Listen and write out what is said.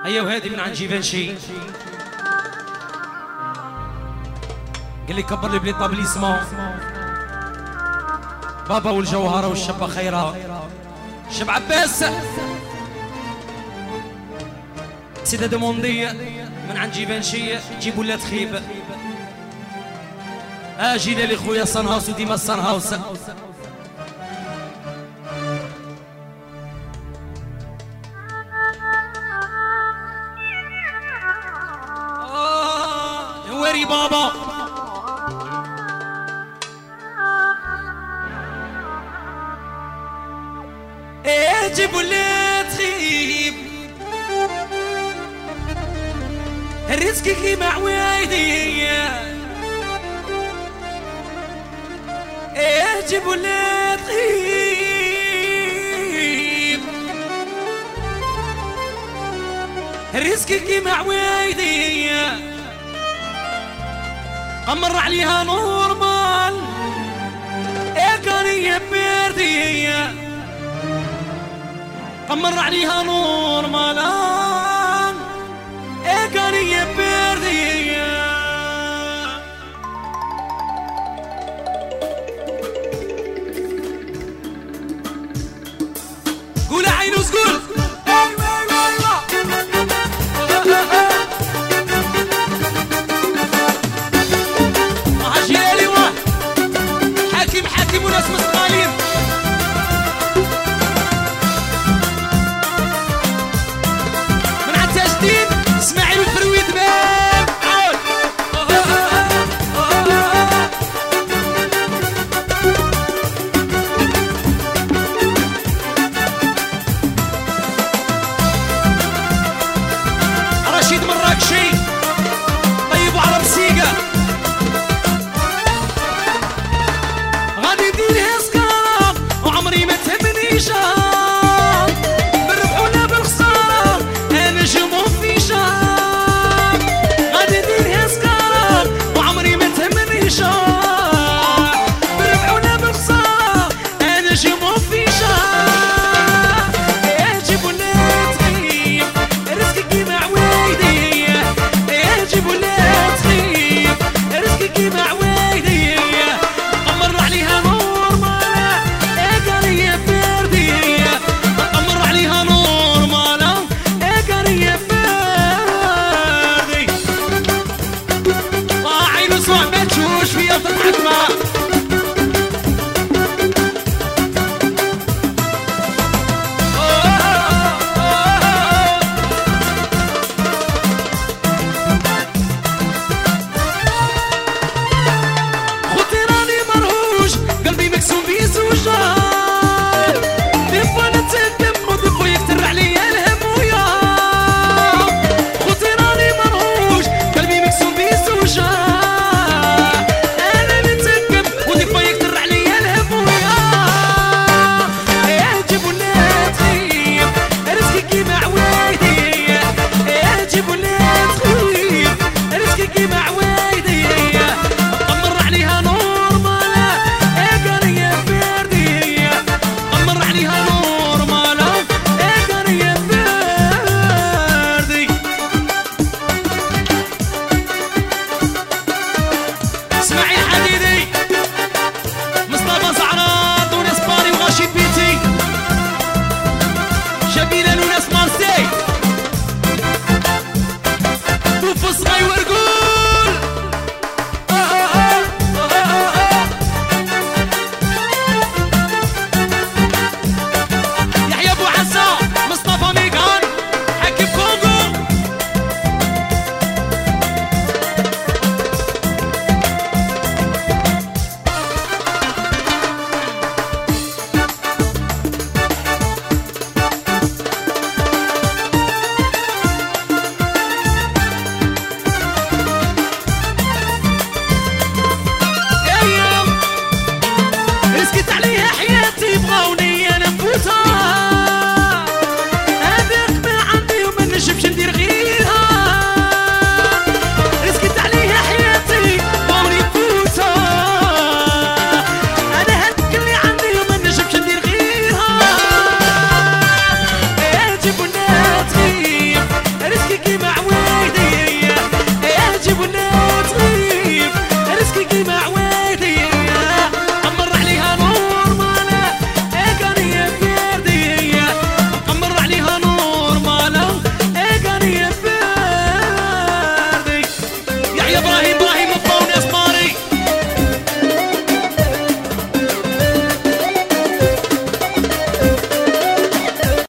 هيا وهادي من عند جيفانشي قال لي كبر لي بلي طابليسمون بابا والجوهره والشابه خيره شب عباس سيده دوموندي من عند جيفانشي جيبوا لها تخيب اجي لي خويا صن هاوس وديما صن هاوس ويري بابا جيبوا لي تخيب الرزق كيما عوايدي جيبوا لي تخيب الرزق كيما عوايدي قمر عليها نورمال كان يبردي قمر عليها نورمال كان يبردي قول عينوس قول